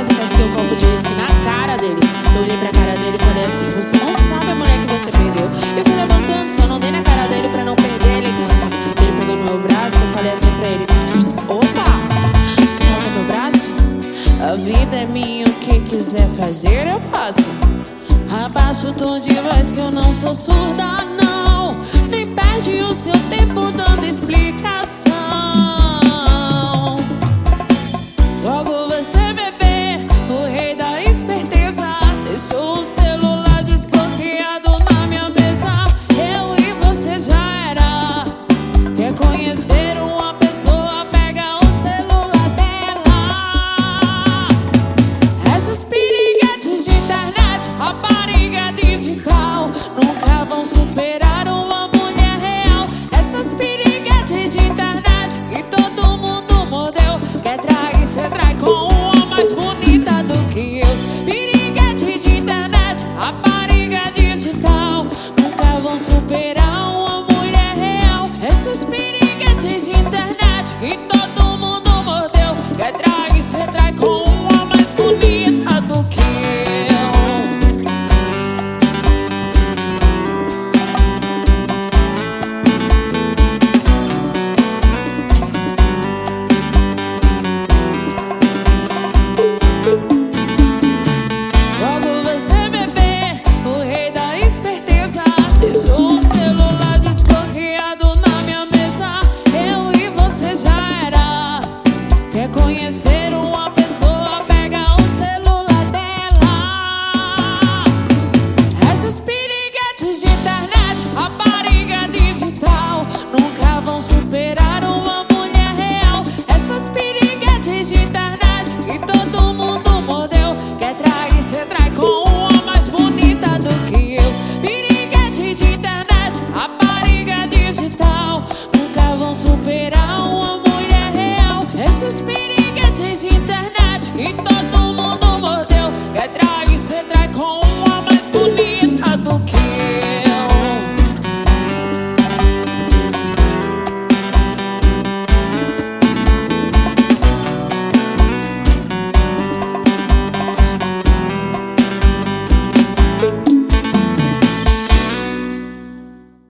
casa, casquei o copo de uísque na cara dele. Eu olhei pra cara dele e falei assim: você não sabe a mulher que você perdeu. Eu fui levantando, só não dei na cara dele pra não perder a elegância. Ele pegou no meu braço, eu falei assim pra ele: opa, solta meu braço. A vida é minha, o que quiser fazer eu faço. Abaixa o tom de voz que eu não sou surda, não. Nem perde o seu tempo dando explicação. Logo você, bebê, o rei da esperteza, deixou o celular desbloqueado na minha mesa. Eu e você já era. Quer conhecer uma pessoa, pega o celular dela. Essas piriguetes de internet, rapariga digital, nunca vão superar uma mulher real. Essas piriguetes de internet que todo mundo mordeu. Quer trair, cê trai com uma mais bonita do que eu. Piriguete de internet, rapariga digital, nunca vão superar uma mulher real. Essas piriguetes de internet que todo mundo mordeu. Quer trair, cê trai com uma mais bonita do que eu. Logo você, bebê, o rei da esperteza, deixou o celular desbloqueado na minha mesa. Eu e você já era. Quer conhecer uma